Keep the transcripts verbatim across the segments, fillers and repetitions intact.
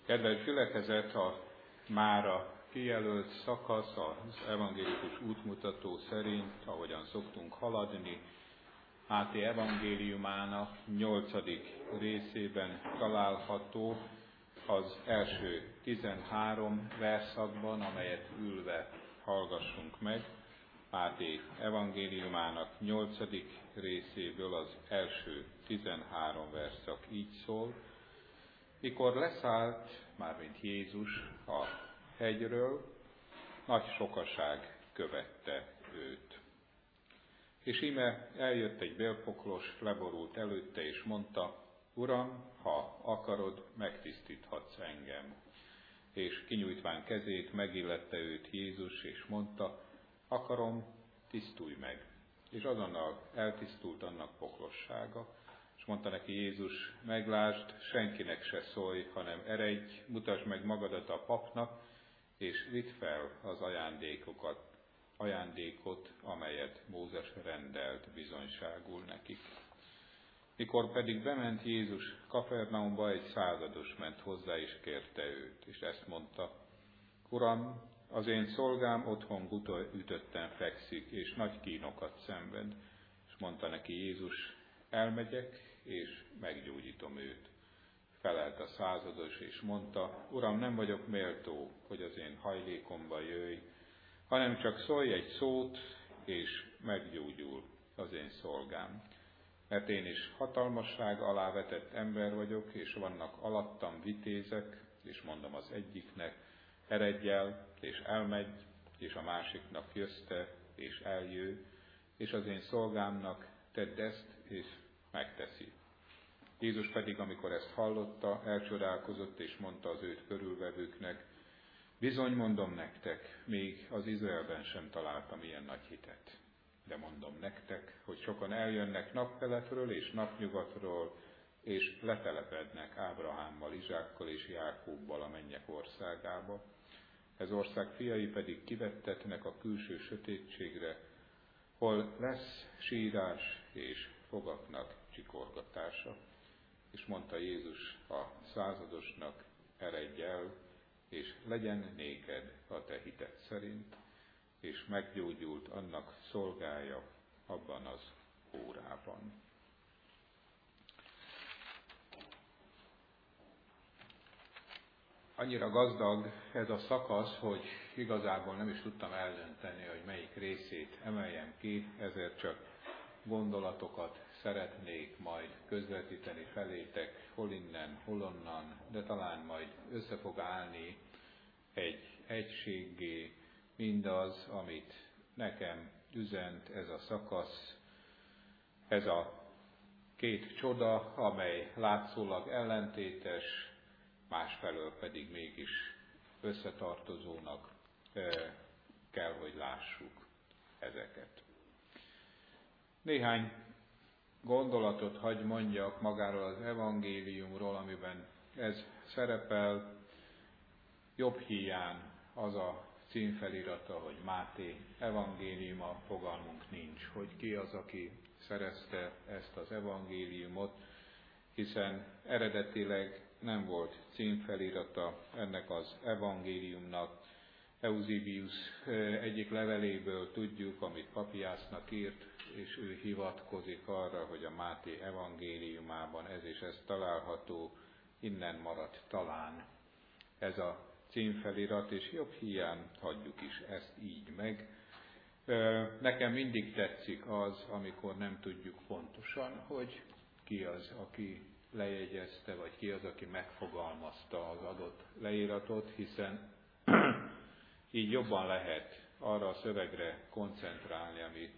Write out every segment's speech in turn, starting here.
Kedves gyülekezet, a mára kijelölt szakasz az evangélikus útmutató szerint, ahogyan szoktunk haladni, Máté evangéliumának nyolcadik részében található, az első tizenhárom verszakban, amelyet ülve hallgassunk meg. Máté evangéliumának nyolcadik részéből az első tizenhárom verszak így szól: Mikor leszállt, mármint Jézus a hegyről, nagy sokaság követte őt. És íme eljött egy bélpoklos, leborult előtte, és mondta: Uram, ha akarod, megtisztíthatsz engem. És kinyújtván kezét, megillette őt Jézus, és mondta: Akarom, tisztulj meg. És azonnal eltisztult annak poklossága. És mondta neki Jézus: Meglásd, senkinek se szólj, hanem eredj, mutasd meg magadat a papnak, és vidd fel az ajándékokat, ajándékot, amelyet Mózes rendelt bizonyságul nekik. Mikor pedig bement Jézus Kapernaumba, egy százados ment hozzá, és kérte őt, és ezt mondta: Uram, az én szolgám otthon guta ütötten fekszik, és nagy kínokat szenved. És mondta neki Jézus: Elmegyek, és meggyógyítom őt. Felelt a százados, és mondta: Uram, nem vagyok méltó, hogy az én hajlékomba jöjj, hanem csak szólj egy szót, és meggyógyul az én szolgám. Mert én is hatalmasság alá vetett ember vagyok, és vannak alattam vitézek, és mondom az egyiknek: eredj el, és elmegy, és a másiknak jössz te, és eljö, és az én szolgámnak tedd ezt, és megteszi. Jézus pedig, amikor ezt hallotta, elcsodálkozott, és mondta az őt körülvevőknek: Bizony mondom nektek, még az Izraelben sem találtam ilyen nagy hitet. De mondom nektek, hogy sokan eljönnek napkeletről és napnyugatról, és letelepednek Ábrahámmal, Izsákkal és Jákóbbal a mennyek országába. Ez ország fiai pedig kivettetnek a külső sötétségre, hol lesz sírás és fogaknak csikorgatása. És mondta Jézus a századosnak: Eredj el, és legyen néked a te hited szerint, és meggyógyult annak szolgája abban az órában. Annyira gazdag ez a szakasz, hogy igazából nem is tudtam eldönteni, hogy melyik részét emeljem ki, ezért csak gondolatokat szeretnék majd közvetíteni felétek, hol innen, hol onnan, de talán majd össze fog állni egy egységgé mindaz, amit nekem üzent ez a szakasz, ez a két csoda, amely látszólag ellentétes, másfelől pedig mégis összetartozónak kell, hogy lássuk ezeket. Néhány gondolatot hagy mondjak magáról az evangéliumról, amiben ez szerepel. Jobb híján az a címfelirata, hogy Máté evangéliuma, fogalmunk nincs, hogy ki az, aki szerezte ezt az evangéliumot, hiszen eredetileg nem volt címfelirata ennek az evangéliumnak. Eusebius egyik leveléből tudjuk, amit Papiásznak írt, és ő hivatkozik arra, hogy a Máté evangéliumában ez és ez található, innen maradt talán ez a címfelirat, és jobb híján hagyjuk is ezt így meg. Nekem mindig tetszik az, amikor nem tudjuk pontosan, hogy ki az, aki lejegyezte, vagy ki az, aki megfogalmazta az adott leíratot, hiszen így jobban lehet arra a szövegre koncentrálni, ami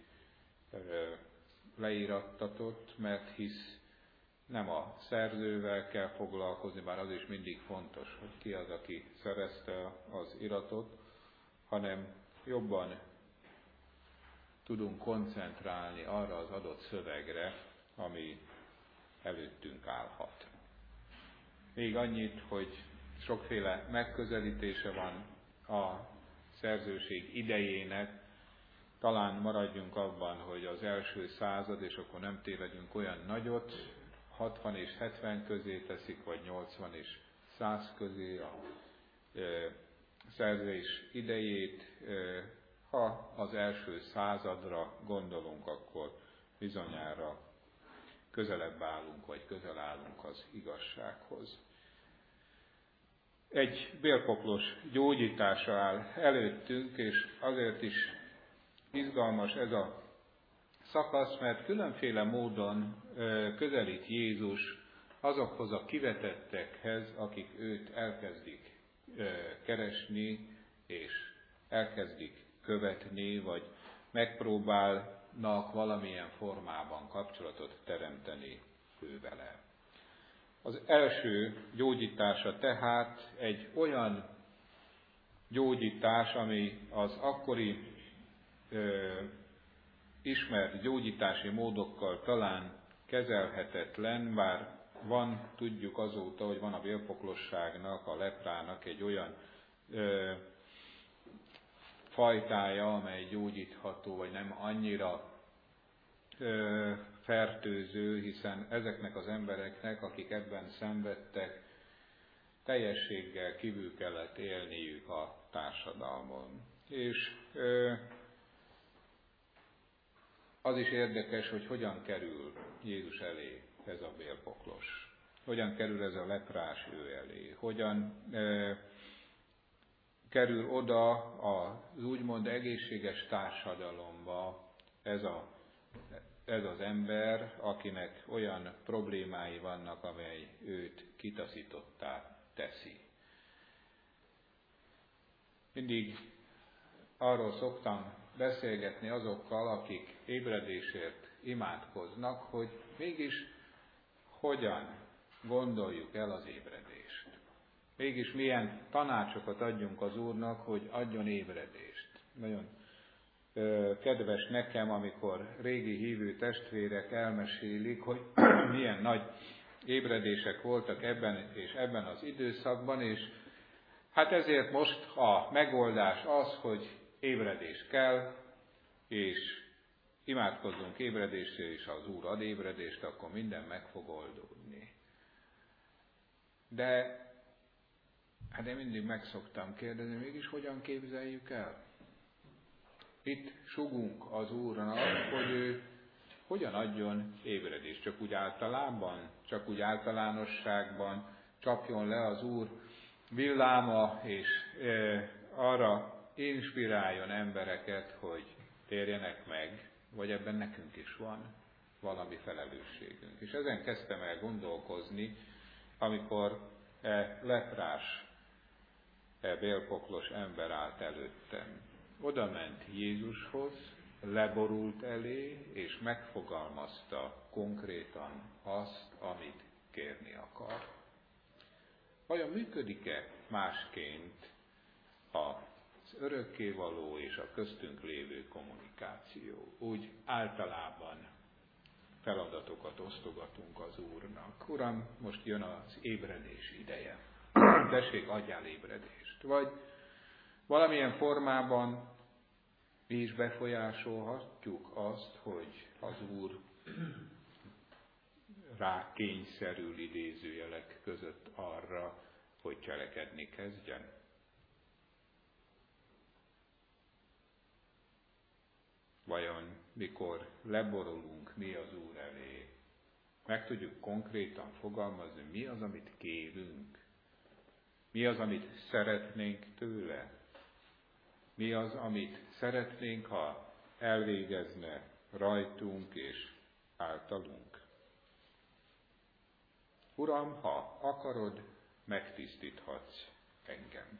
leírattatott, mert hisz nem a szerzővel kell foglalkozni, bár az is mindig fontos, hogy ki az, aki szerezte az iratot, hanem jobban tudunk koncentrálni arra az adott szövegre, ami előttünk állhat. Még annyit, hogy sokféle megközelítése van a szerzőség idejének, talán maradjunk abban, hogy az első század, és akkor nem tévedjünk olyan nagyot, hatvan és hetven közé teszik, vagy nyolcvan és száz közé a szerzés idejét. Ha az első századra gondolunk, akkor bizonyára közelebb állunk, vagy közel állunk az igazsághoz. Egy bélpoklos gyógyítása áll előttünk, és azért is izgalmas ez a szakasz, mert különféle módon közelít Jézus azokhoz a kivetettekhez, akik őt elkezdik keresni, és elkezdik követni, vagy megpróbálnak valamilyen formában kapcsolatot teremteni ővele. Az első gyógyítása tehát egy olyan gyógyítás, ami az akkori ö, ismert gyógyítási módokkal talán kezelhetetlen, bár van, tudjuk azóta, hogy van a bélpoklosságnak, a leprának egy olyan ö, fajtája, amely gyógyítható, vagy nem annyira ö, fertőző, hiszen ezeknek az embereknek, akik ebben szenvedtek, teljességgel kívül kellett élniük a társadalmon. És ö, az is érdekes, hogy hogyan kerül Jézus elé ez a bélpoklos. Hogyan kerül ez a leprás ő elé. Hogyan ö, kerül oda az úgymond egészséges társadalomba ez, a, ez az ember, akinek olyan problémái vannak, amely őt kitaszítottá teszi. Mindig arról szoktam beszélgetni azokkal, akik ébredésért imádkoznak, hogy mégis hogyan gondoljuk el az ébredést. Mégis milyen tanácsokat adjunk az Úrnak, hogy adjon ébredést. Nagyon ö, kedves nekem, amikor régi hívő testvérek elmesélik, hogy milyen nagy ébredések voltak ebben és ebben az időszakban, és hát ezért most a megoldás az, hogy ébredés kell, és imádkozzunk ébredésre, és ha az Úr ad ébredést, akkor minden meg fog oldódni. De hát én mindig meg szoktam kérdezni, mégis hogyan képzeljük el? Itt sugunk az Úrnak, hogy ő hogyan adjon ébredést, csak úgy általában, csak úgy általánosságban csapjon le az Úr villáma, és e, arra inspiráljon embereket, hogy térjenek meg, vagy ebben nekünk is van valami felelősségünk. És ezen kezdtem el gondolkozni, amikor e leprás, e bélpoklos ember állt előttem. Oda ment Jézushoz, leborult elé, és megfogalmazta konkrétan azt, amit kérni akar. Vajon működik-e másként az örökkévaló és a köztünk lévő kommunikáció? Úgy általában feladatokat osztogatunk az Úrnak. Uram, most jön az ébredés ideje. Tessék, adjál ébredést. Vagy valamilyen formában mi is befolyásolhatjuk azt, hogy az Úr rá kényszerül idézőjelek között arra, hogy cselekedni kezdjen. Vajon mikor leborulunk mi az Úr elé, meg tudjuk konkrétan fogalmazni, mi az, amit kérünk, mi az, amit szeretnénk tőle, mi az, amit szeretnénk, ha elvégezne rajtunk és általunk. Uram, ha akarod, megtisztíthatsz engem.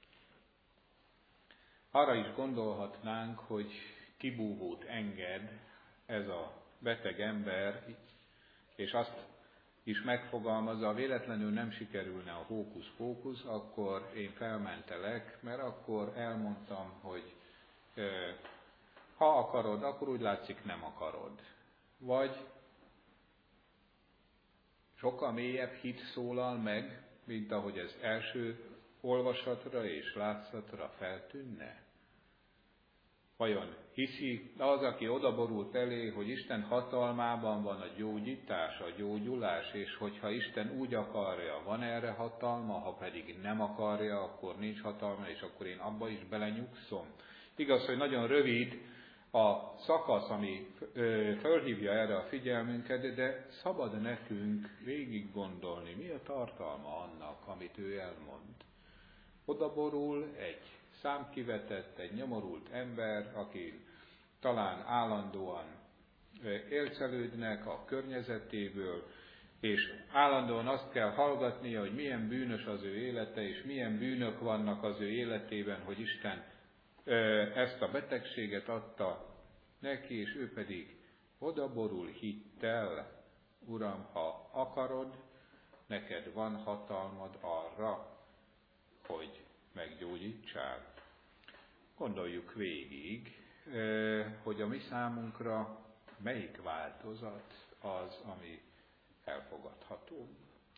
Arra is gondolhatnánk, hogy kibúvót enged ez a beteg ember, és azt is megfogalmazza, ha véletlenül nem sikerülne a hókusz-pókusz, akkor én felmentelek, mert akkor elmondtam, hogy ha akarod, akkor úgy látszik nem akarod. Vagy sokkal mélyebb hit szólal meg, mint ahogy ez első olvasatra és látszatra feltűnne. Vajon hiszi az, aki odaborult elé, hogy Isten hatalmában van a gyógyítás, a gyógyulás, és hogyha Isten úgy akarja, van erre hatalma, ha pedig nem akarja, akkor nincs hatalma, és akkor én abba is belenyugszom. Igaz, hogy nagyon rövid a szakasz, ami fölhívja erre a figyelmünket, de szabad nekünk végig gondolni, mi a tartalma annak, amit ő elmond. Odaborul egy számkivetett, egy nyomorult ember, aki talán állandóan élcelődnek a környezetéből, és állandóan azt kell hallgatnia, hogy milyen bűnös az ő élete, és milyen bűnök vannak az ő életében, hogy Isten ezt a betegséget adta neki, és ő pedig odaborul hittel: Uram, ha akarod, neked van hatalmad arra, hogy meggyógyítsál. Gondoljuk végig, hogy a mi számunkra melyik változat az, ami elfogadható.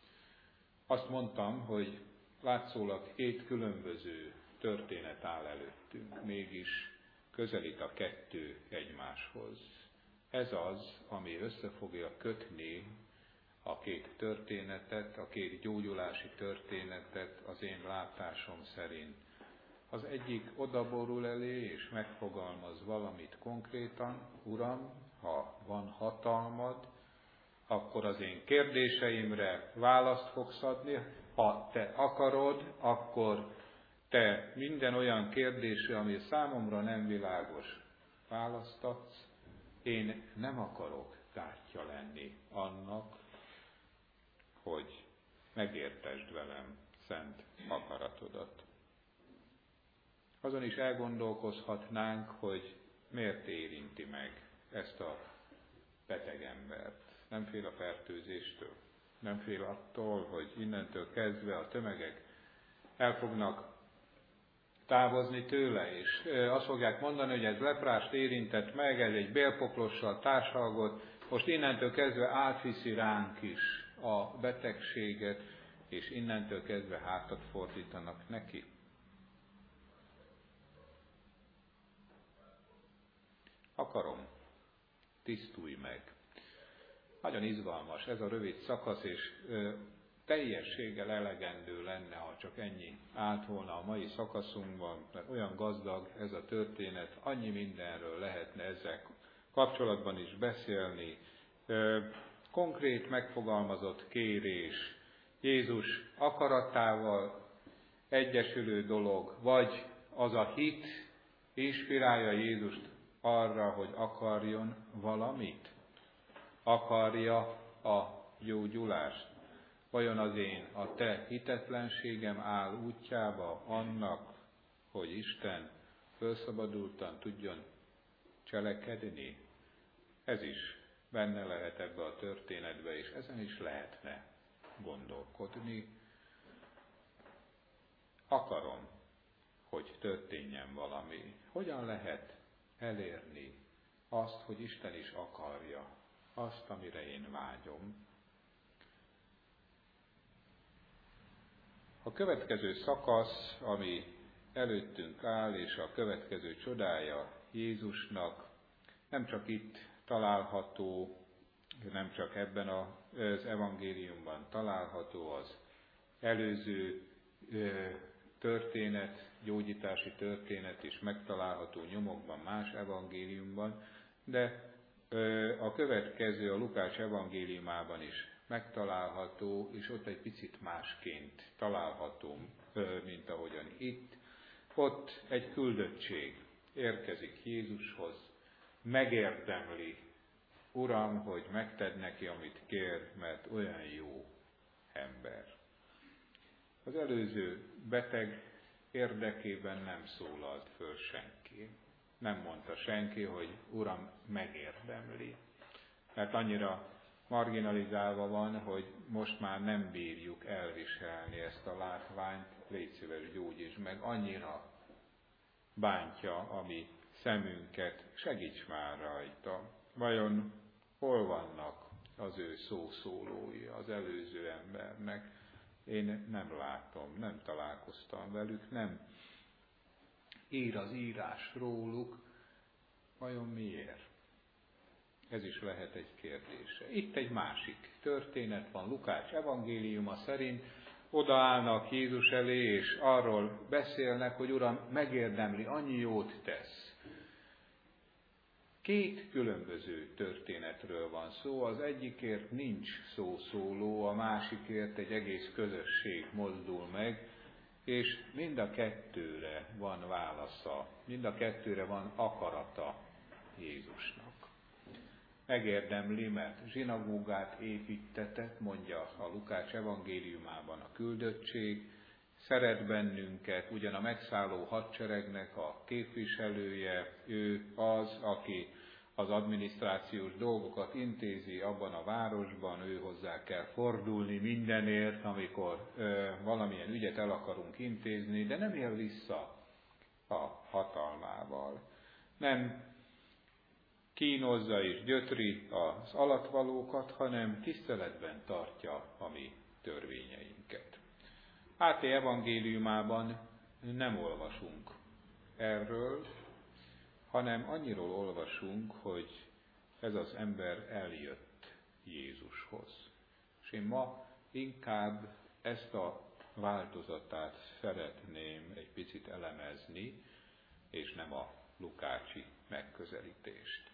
Azt mondtam, hogy látszólag két különböző történet áll előttünk, mégis közelít a kettő egymáshoz. Ez az, ami össze fogja kötni a két történetet, a két gyógyulási történetet az én látásom szerint. Az egyik odaborul elé, és megfogalmaz valamit konkrétan: Uram, ha van hatalmad, akkor az én kérdéseimre választ fogsz adni, ha te akarod, akkor te minden olyan kérdésre, ami számomra nem világos, választ adsz. Én nem akarok gátja lenni annak, hogy megértesd velem szent akaratodat. Azon is elgondolkozhatnánk, hogy miért érinti meg ezt a beteg embert. Nem fél a fertőzéstől, nem fél attól, hogy innentől kezdve a tömegek el fognak távozni tőle, és azt fogják mondani, hogy ez leprást érintett meg, ez egy bélpoklossal társalgott, most innentől kezdve átviszi ránk is a betegséget, és innentől kezdve hátat fordítanak neki. Akarom, tisztulj meg. Nagyon izgalmas ez a rövid szakasz, és ö, teljességgel elegendő lenne, ha csak ennyi állt volna a mai szakaszunkban, mert olyan gazdag ez a történet, annyi mindenről lehetne ezzel kapcsolatban is beszélni. Ö, konkrét megfogalmazott kérés, Jézus akaratával egyesülő dolog, vagy az a hit inspirálja Jézust arra, hogy akarjon valamit? Akarja a gyógyulást? Vajon az én, a te hitetlenségem áll útjába annak, hogy Isten felszabadultan tudjon cselekedni? Ez is benne lehet ebbe a történetbe, és ezen is lehetne gondolkodni. Akarom, hogy történjen valami. Hogyan lehet elérni azt, hogy Isten is akarja azt, amire én vágyom? A következő szakasz, ami előttünk áll, és a következő csodája Jézusnak, nem csak itt található, nem csak ebben az evangéliumban található, az előző történet, gyógyítási történet is megtalálható nyomokban, más evangéliumban, de a következő, a Lukács evangéliumában is megtalálható, és ott egy picit másként található, mint ahogyan itt. Ott egy küldöttség érkezik Jézushoz, megérdemli: Uram, hogy megtedd neki, amit kér, mert olyan jó ember. Az előző beteg érdekében nem szólalt föl senki. Nem mondta senki, hogy Uram, megérdemli. Mert annyira marginalizálva van, hogy most már nem bírjuk elviselni ezt a látványt, légy szíves, gyógyíts meg, annyira bántja a mi szemünket, segíts már rajta. Vajon hol vannak az ő szószólói az előző embernek? Én nem látom, nem találkoztam velük, nem ír az írás róluk, Vajon miért? Ez is lehet egy kérdése. Itt egy másik történet van, Lukács evangéliuma szerint. Odaállnak Jézus elé, és arról beszélnek, hogy Uram, megérdemli, annyi jót tesz. Két különböző történetről van szó, az egyikért nincs szószóló, a másikért egy egész közösség mozdul meg, és mind a kettőre van válasza, mind a kettőre van akarata Jézusnak. Megérdemli, mert zsinagógát építtetett, mondja a Lukács evangéliumában a küldöttség, szeret bennünket, ugyan a megszálló hadseregnek a képviselője, ő az, aki az adminisztrációs dolgokat intézi abban a városban, ő hozzá kell fordulni mindenért, amikor ö, valamilyen ügyet el akarunk intézni, de nem él vissza a hatalmával. Nem kínozza és gyötri az alattvalókat, hanem tiszteletben tartja a mi törvényeinket. Máté evangéliumában nem olvasunk erről, hanem annyiról olvasunk, hogy ez az ember eljött Jézushoz. És én ma inkább ezt a változatát szeretném egy picit elemezni, és nem a lukácsi megközelítést.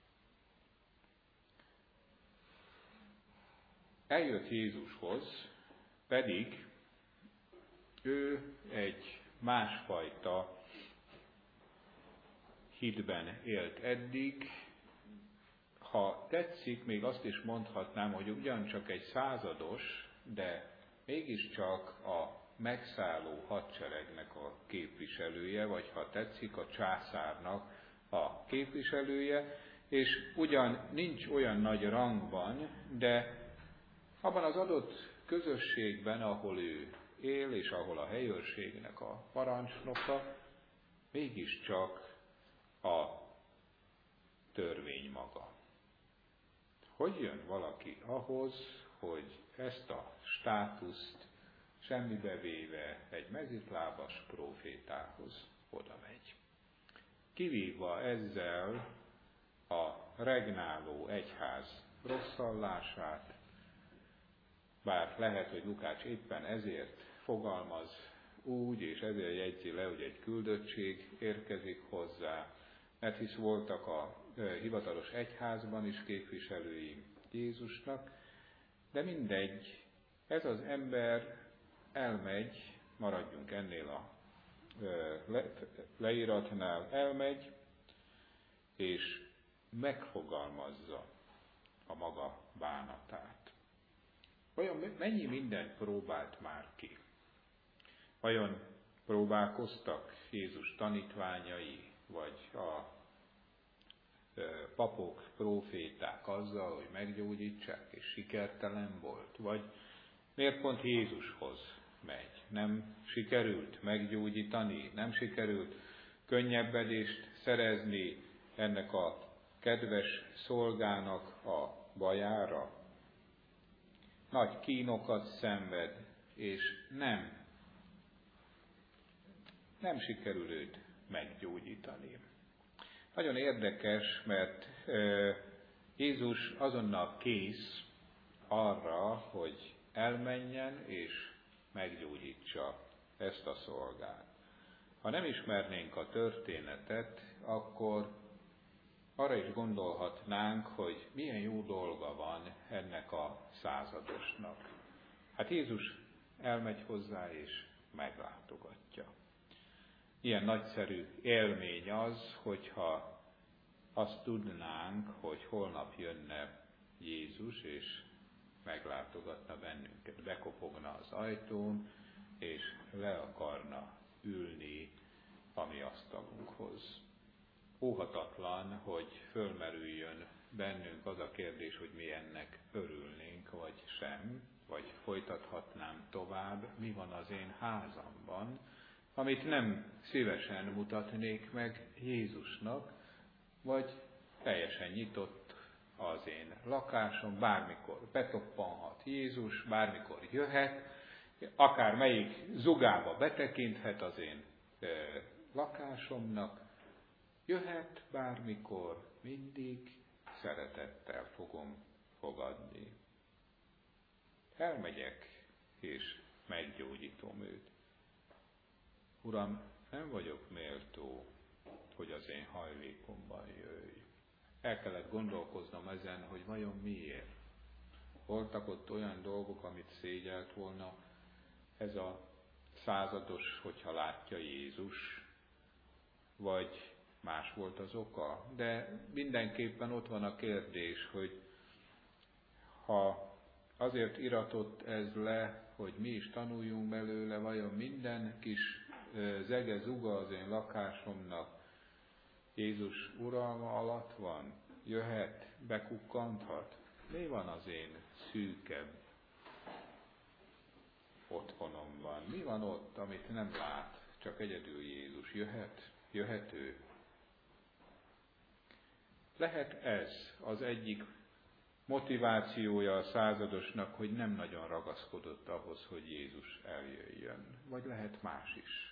Eljött Jézushoz, pedig ő egy másfajta hitben élt eddig. Ha tetszik, még azt is mondhatnám, hogy ugyancsak egy százados, de mégiscsak a megszálló hadseregnek a képviselője, vagy ha tetszik, a császárnak a képviselője, és ugyan nincs olyan nagy rangban, de abban az adott közösségben, ahol ő él, és ahol a helyőrségnek a parancsnoka, mégiscsak a törvény maga. Hogy jön valaki ahhoz, hogy ezt a státuszt semmibe véve egy mezitlábas prófétához oda megy? Kivívva ezzel a regnáló egyház rosszallását, bár lehet, hogy Lukács éppen ezért fogalmaz úgy, és ezért jegyzi le, hogy egy küldöttség érkezik hozzá, mert hisz voltak a hivatalos egyházban is képviselői Jézusnak, de mindegy, ez az ember elmegy, maradjunk ennél a leíratnál, elmegy, és megfogalmazza a maga bánatát. Vajon mennyi mindent próbált már ki? Vajon próbálkoztak Jézus tanítványai, vagy a papok, próféták azzal, hogy meggyógyítsák, és sikertelen volt? Vagy miért pont Jézushoz megy? Nem sikerült meggyógyítani, nem sikerült könnyebbedést szerezni ennek a kedves szolgának a bajára? Nagy kínokat szenved, és nem, nem sikerül őt meggyógyítani. Nagyon érdekes, mert Jézus azonnal kész arra, hogy elmenjen és meggyógyítsa ezt a szolgát. Ha nem ismernénk a történetet, akkor arra is gondolhatnánk, hogy milyen jó dolga van ennek a századosnak. Hát Jézus elmegy hozzá és meglátogatja. Ilyen nagyszerű élmény az, hogyha azt tudnánk, hogy holnap jönne Jézus, és meglátogatna bennünket, bekopogna az ajtón, és le akarna ülni a mi asztalunkhoz. Óhatatlan, hogy fölmerüljön bennünk az a kérdés, hogy mi ennek örülnénk, vagy sem, vagy folytathatnám tovább, mi van az én házamban, amit nem szívesen mutatnék meg Jézusnak, vagy teljesen nyitott az én lakásom, bármikor betoppanhat Jézus, bármikor jöhet, akár melyik zugába betekinthet az én e, lakásomnak, jöhet bármikor, mindig szeretettel fogom fogadni. Elmegyek, és meggyógyítom őt. Uram, nem vagyok méltó, hogy az én hajlékomban jöjj. El kellett gondolkoznom ezen, hogy vajon miért. Voltak ott olyan dolgok, amit szégyelt volna ez a százados, hogyha látja Jézus, vagy más volt az oka. De mindenképpen ott van a kérdés, hogy ha azért iratott ez le, hogy mi is tanuljunk belőle, vajon minden kis zege zuga az én lakásomnak Jézus uralma alatt van? Jöhet, bekukkanthat? Mi van az én szűkebb otthonomban? Mi van ott, amit nem lát? Csak egyedül Jézus. Jöhet? Jöhet ő? Lehet ez az egyik motivációja a századosnak, hogy nem nagyon ragaszkodott ahhoz, hogy Jézus eljöjjön. Vagy lehet más is.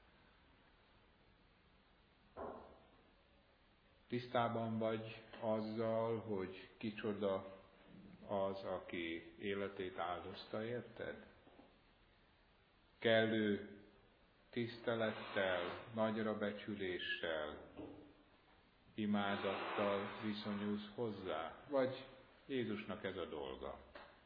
Tisztában vagy azzal, hogy kicsoda az, aki életét áldozta, érted? Kellő tisztelettel, nagyra becsüléssel, imádattal viszonyulsz hozzá? Vagy Jézusnak ez a dolga?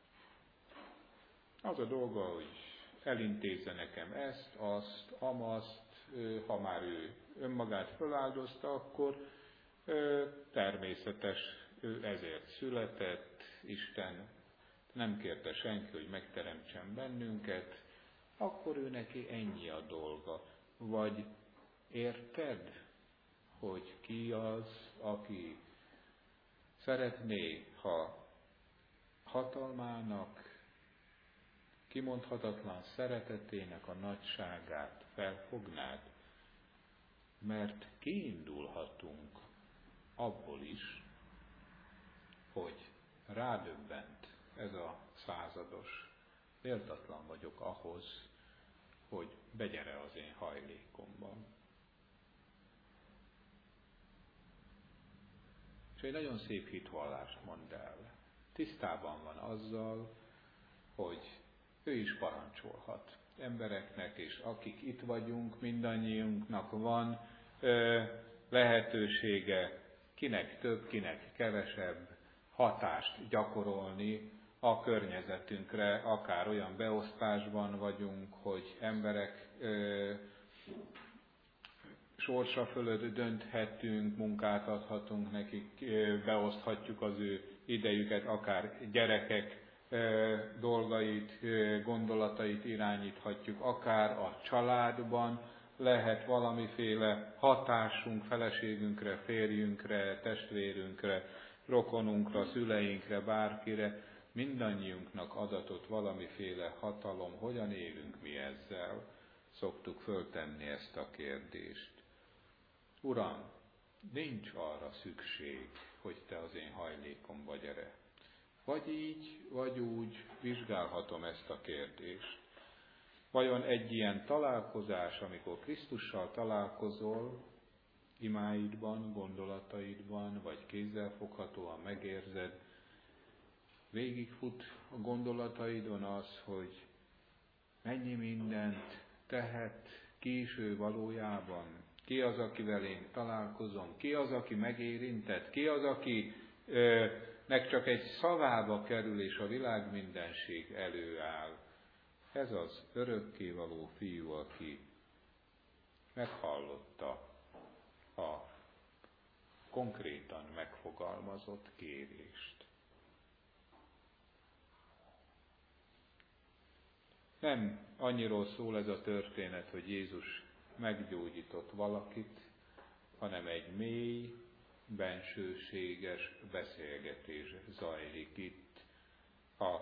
Az a dolga, hogy elintézze nekem ezt, azt, amazt, ha már ő önmagát feláldozta, akkor természetes, ő ezért született, Isten nem kérte senki, hogy megteremtsen bennünket, akkor ő neki ennyi a dolga. Vagy érted, hogy ki az, aki szeretné, ha hatalmának, kimondhatatlan szeretetének a nagyságát felfognád, mert kiindulhatunk abból is, hogy rádöbbent ez a százados, méltatlan vagyok ahhoz, hogy begyere az én hajlékomban. És egy nagyon szép hitvallást mond el. Tisztában van azzal, hogy ő is parancsolhat embereknek, és akik itt vagyunk, mindannyiunknak van ö, lehetősége, kinek több, kinek kevesebb hatást gyakorolni a környezetünkre, akár olyan beosztásban vagyunk, hogy emberek ö, sorsa fölött dönthetünk, munkát adhatunk nekik, beoszthatjuk az ő idejüket, akár gyerekek dolgait, gondolatait irányíthatjuk, akár a családban lehet valamiféle hatásunk feleségünkre, férjünkre, testvérünkre, rokonunkra, szüleinkre, bárkire, mindannyiunknak adatott valamiféle hatalom, hogyan élünk mi ezzel, szoktuk föltenni ezt a kérdést. Uram, nincs arra szükség, hogy te az én hajlékomba gyere. Vagy így, vagy úgy vizsgálhatom ezt a kérdést. Vajon egy ilyen találkozás, amikor Krisztussal találkozol, imáidban, gondolataidban, vagy kézzelfoghatóan megérzed, végigfut a gondolataidon az, hogy mennyi mindent tehet, ki is ő valójában, ki az, akivel én találkozom, ki az, aki megérintett, ki az, akinek csak egy szavába kerül, és a világ mindenség előáll. Ez az örökkévaló fiú, aki meghallotta a konkrétan megfogalmazott kérést. Nem annyiról szól ez a történet, hogy Jézus meggyógyított valakit, hanem egy mély, bensőséges beszélgetés zajlik itt. A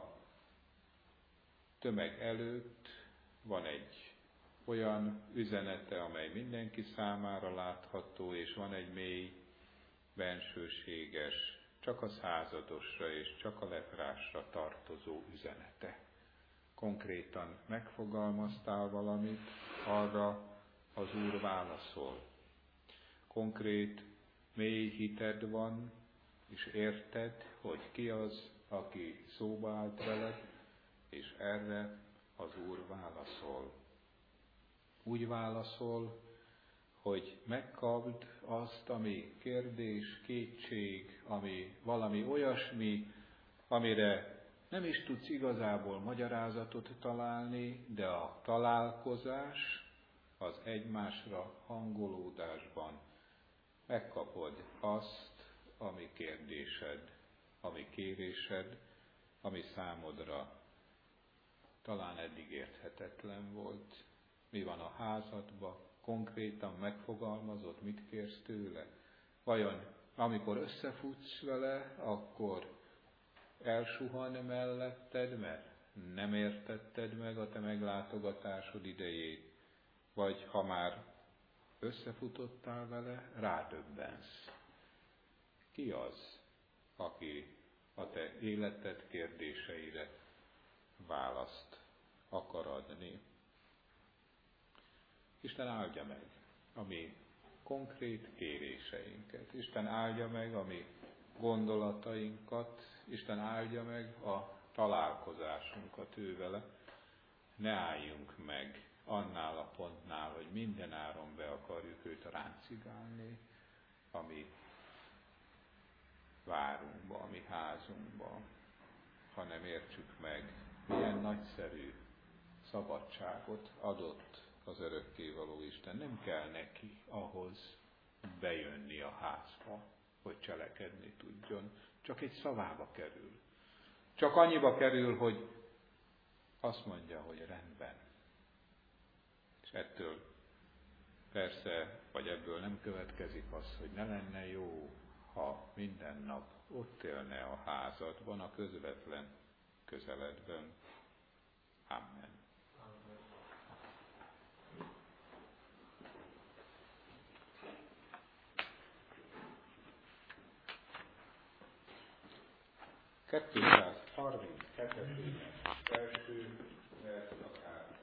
tömeg előtt van egy olyan üzenete, amely mindenki számára látható, és van egy mély, bensőséges, csak a századosra és csak a leprásra tartozó üzenete. Konkrétan megfogalmaztál valamit, arra az Úr válaszol. konkrét, mély hited van, és érted, hogy ki az, aki szóba állt veled, és erre az Úr válaszol. Úgy válaszol, hogy megkapd azt, ami kérdés, kétség, ami valami olyasmi, amire nem is tudsz igazából magyarázatot találni, de a találkozás, az egymásra hangolódásban megkapod azt, ami kérdésed, ami kérésed, ami számodra talán eddig érthetetlen volt. Mi van a házadban? Konkrétan megfogalmazott, mit kérsz tőle? Vajon amikor összefutsz vele, akkor elsuhan melletted, mert nem értetted meg a te meglátogatásod idejét, vagy ha már összefutottál vele, rádöbbensz. Ki az, aki a te életed kérdéseire választ akar adni? Isten áldja meg a mi konkrét kéréseinket. Isten áldja meg a mi gondolatainkat. Isten áldja meg a találkozásunkat ő vele. Ne álljunk meg annál a pontnál, hogy minden áron be akarjuk őt ráncigálni, a mi várunkba, a mi házunkba, hanem értsük meg, milyen nagyszerű szabadságot adott az örökkévaló Isten. Nem kell neki ahhoz bejönni a házba, hogy cselekedni tudjon. Csak egy szavába kerül. Csak annyiba kerül, hogy azt mondja, hogy rendben. És ettől persze, vagy ebből nem következik az, hogy ne lenne jó, ha minden nap ott élne a házadban, a közvetlen közeledben. Amen. kétszázharminckettő első vers.